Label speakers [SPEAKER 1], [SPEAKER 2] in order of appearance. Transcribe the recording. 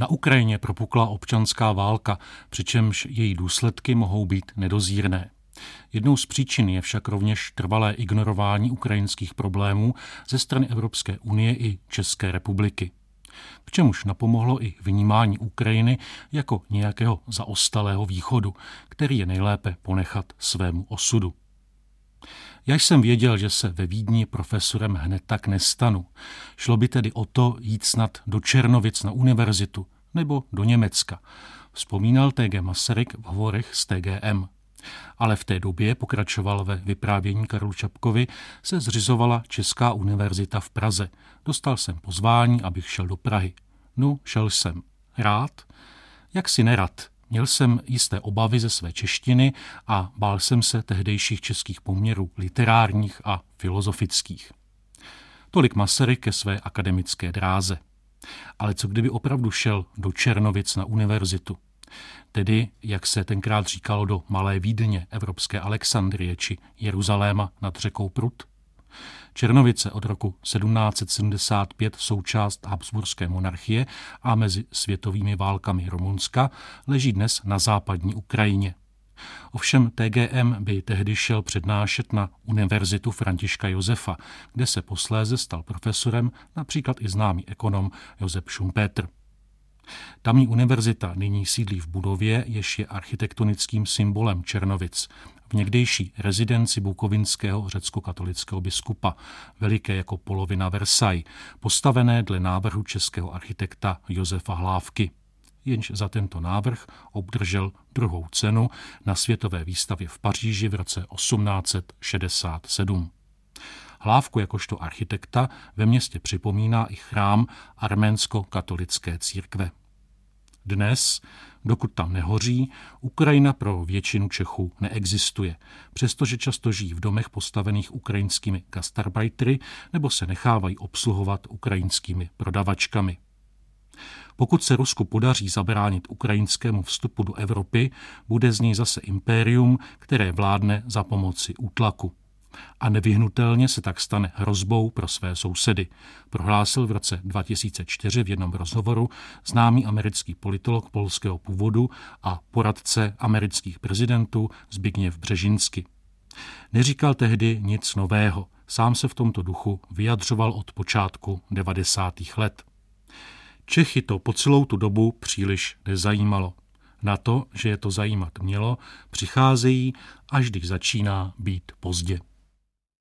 [SPEAKER 1] Na Ukrajině propukla občanská válka, přičemž její důsledky mohou být nedozírné. Jednou z příčin je však rovněž trvalé ignorování ukrajinských problémů ze strany Evropské unie i České republiky. K čemuž napomohlo i vnímání Ukrajiny jako nějakého zaostalého východu, který je nejlépe ponechat svému osudu. Já jsem věděl, že se ve Vídni profesorem hned tak nestanu. Šlo by tedy o to jít snad do Černovic na univerzitu nebo do Německa, vzpomínal T.G. Masaryk v hovorech s TGM. Ale v té době, pokračoval ve vyprávění Karlu Čapkovi, se zřizovala Česká univerzita v Praze. Dostal jsem pozvání, abych šel do Prahy. No, šel jsem. Rád? Jak si nerad. Měl jsem jisté obavy ze své češtiny a bál jsem se tehdejších českých poměrů literárních a filozofických. Tolik Masaryk ke své akademické dráze. Ale co kdyby opravdu šel do Černovic na univerzitu? Tedy, jak se tenkrát říkalo, do Malé Vídně, Evropské Alexandrie či Jeruzaléma nad řekou Prut? Černovice od roku 1775 součást Habsburské monarchie a mezi světovými válkami Rumunska leží dnes na západní Ukrajině. Ovšem TGM by tehdy šel přednášet na Univerzitu Františka Josefa, kde se posléze stal profesorem například i známý ekonom Josef Schumpeter. Tamní univerzita nyní sídlí v budově, jež je architektonickým symbolem Černovic, v někdejší rezidenci bukovinského řecko-katolického biskupa, veliké jako polovina Versailles, postavené dle návrhu českého architekta Josefa Hlávky. Jenž za tento návrh obdržel druhou cenu na světové výstavě v Paříži v roce 1867. Hlávku jakožto architekta ve městě připomíná i chrám arménsko-katolické církve. Dnes, dokud tam nehoří, Ukrajina pro většinu Čechů neexistuje, přestože často žijí v domech postavených ukrajinskými gastarbajtry nebo se nechávají obsluhovat ukrajinskými prodavačkami. Pokud se Rusku podaří zabránit ukrajinskému vstupu do Evropy, bude z něj zase impérium, které vládne za pomoci útlaku. A nevyhnutelně se tak stane hrozbou pro své sousedy, prohlásil v roce 2004 v jednom rozhovoru známý americký politolog polského původu a poradce amerických prezidentů Zbigněv Břežinsky. Neříkal tehdy nic nového, sám se v tomto duchu vyjadřoval od počátku 90. let. Čechy to po celou tu dobu příliš nezajímalo. Na to, že je to zajímat mělo, přicházejí, až když začíná být pozdě.